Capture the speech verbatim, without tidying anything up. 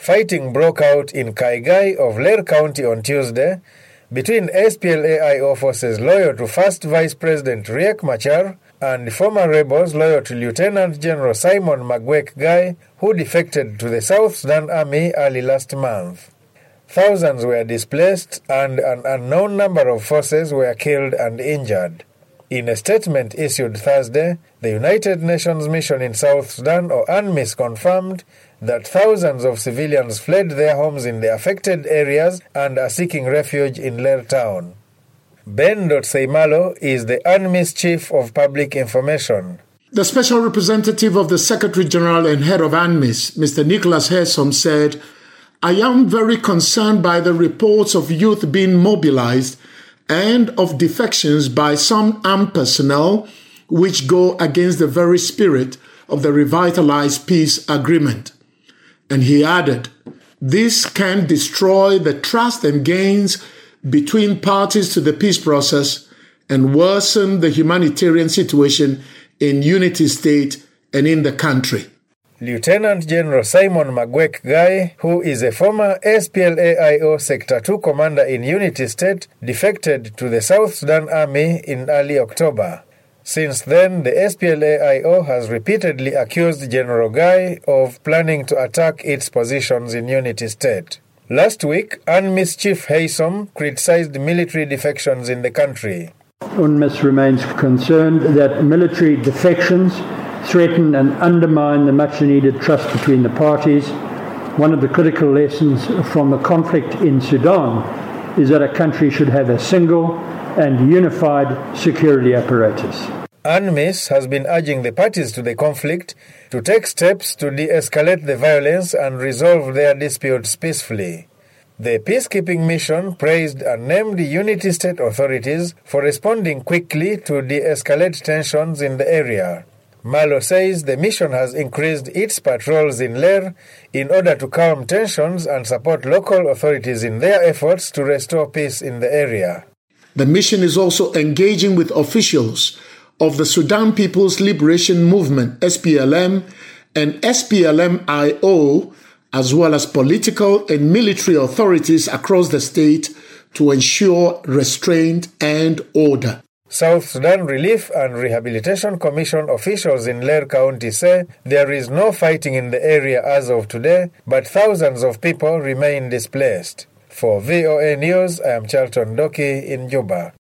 Fighting broke out in Kaigai of Lair County on Tuesday between S P L A I O forces loyal to first Vice President Riek Machar and former rebels loyal to Lieutenant General Simon Magwek Guy, who defected to the South Sudan Army early last month. Thousands were displaced and an unknown number of forces were killed and injured. In a statement issued Thursday, the United Nations Mission in South Sudan, or UNMISS, confirmed that thousands of civilians fled their homes in the affected areas and are seeking refuge in Lair Town. Ben Dotseimalo is the UNMISS Chief of Public Information. The Special Representative of the Secretary General and Head of UNMISS, Mister Nicholas Haysom, said, "I am very concerned by the reports of youth being mobilized and of defections by some armed personnel which go against the very spirit of the revitalized peace agreement." And he added, "This can destroy the trust and gains between parties to the peace process and worsen the humanitarian situation in Unity State and in the country." Lieutenant General Simon Magwek Guy, who is a former S P L A I O Sector two commander in Unity State, defected to the South Sudan Army in early October. Since then, the S P L A I O has repeatedly accused General Guy of planning to attack its positions in Unity State. Last week, UNMISS Chief Haysom criticized military defections in the country. UNMISS remains concerned that military defections threaten and undermine the much-needed trust between the parties. One of the critical lessons from the conflict in Sudan is that a country should have a single and unified security apparatus. UNMISS has been urging the parties to the conflict to take steps to de-escalate the violence and resolve their disputes peacefully. The peacekeeping mission praised and named Unity State authorities for responding quickly to de-escalate tensions in the area. Malo says the mission has increased its patrols in Lair in order to calm tensions and support local authorities in their efforts to restore peace in the area. The mission is also engaging with officials of the Sudan People's Liberation Movement, S P L M, and S P L M I O, as well as political and military authorities across the state to ensure restraint and order. South Sudan Relief and Rehabilitation Commission officials in Lair County say there is no fighting in the area as of today, but thousands of people remain displaced. For V O A News, I am Charlton Doki in Juba.